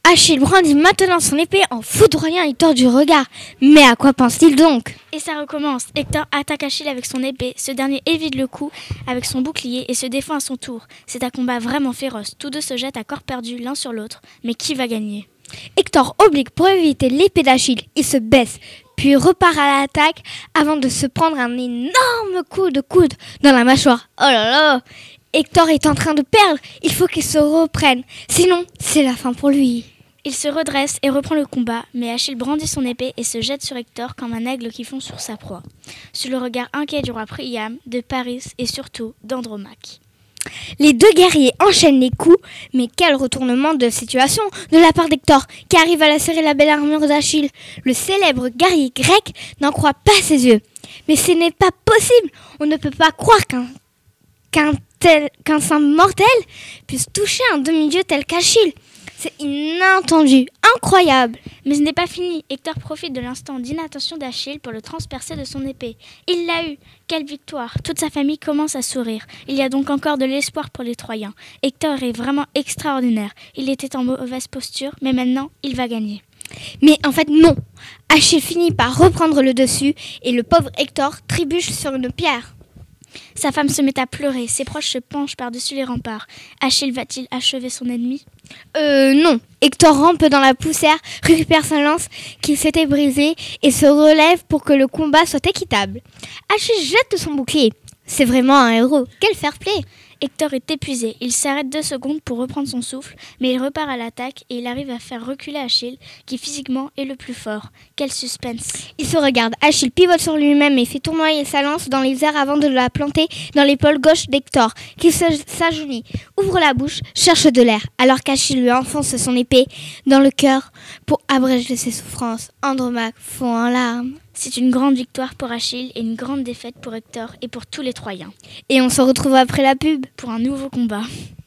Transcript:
Achille brandit maintenant son épée en foudroyant Hector du regard. Mais à quoi pense-t-il donc ? Et ça recommence. Hector attaque Achille avec son épée. Ce dernier évite le coup avec son bouclier et se défend à son tour. C'est un combat vraiment féroce. Tous deux se jettent à corps perdu l'un sur l'autre. Mais qui va gagner ? Hector oblique pour éviter l'épée d'Achille. Il se baisse, puis repart à l'attaque avant de se prendre un énorme coup de coude dans la mâchoire. Oh là là ! Hector est en train de perdre. Il faut qu'il se reprenne. Sinon, c'est la fin pour lui. Il se redresse et reprend le combat, mais Achille brandit son épée et se jette sur Hector comme un aigle qui fond sur sa proie. Sous le regard inquiet du roi Priam, de Paris et surtout d'Andromaque. Les deux guerriers enchaînent les coups, mais quel retournement de situation de la part d'Hector, qui arrive à lacérer la belle armure d'Achille. Le célèbre guerrier grec n'en croit pas ses yeux. Mais ce n'est pas possible. On ne peut pas croire qu'un simple mortel puisse toucher un demi-dieu tel qu'Achille. C'est inattendu, incroyable. Mais ce n'est pas fini. Hector profite de l'instant d'inattention d'Achille pour le transpercer de son épée. Il l'a eu. Quelle victoire. Toute sa famille commence à sourire. Il y a donc encore de l'espoir pour les Troyens. Hector est vraiment extraordinaire. Il était en mauvaise posture, mais maintenant, il va gagner. Mais en fait, non. Achille finit par reprendre le dessus et le pauvre Hector trébuche sur une pierre. Sa femme se met à pleurer. Ses proches se penchent par-dessus les remparts. Achille va-t-il achever son ennemi ? Non. Hector rampe dans la poussière, récupère sa lance qui s'était brisée et se relève pour que le combat soit équitable. Achille jette son bouclier. C'est vraiment un héros. Quel fair-play! Hector est épuisé. Il s'arrête 2 secondes pour reprendre son souffle, mais il repart à l'attaque et il arrive à faire reculer Achille, qui physiquement est le plus fort. Quel suspense! Il se regarde. Achille pivote sur lui-même et fait tournoyer sa lance dans les airs avant de la planter dans l'épaule gauche d'Hector, qui s'agenouille, ouvre la bouche, cherche de l'air, alors qu'Achille lui enfonce son épée dans le cœur pour abréger ses souffrances. Andromaque fond en larmes. C'est une grande victoire pour Achille et une grande défaite pour Hector et pour tous les Troyens. Et on se retrouve après la pub pour un nouveau combat.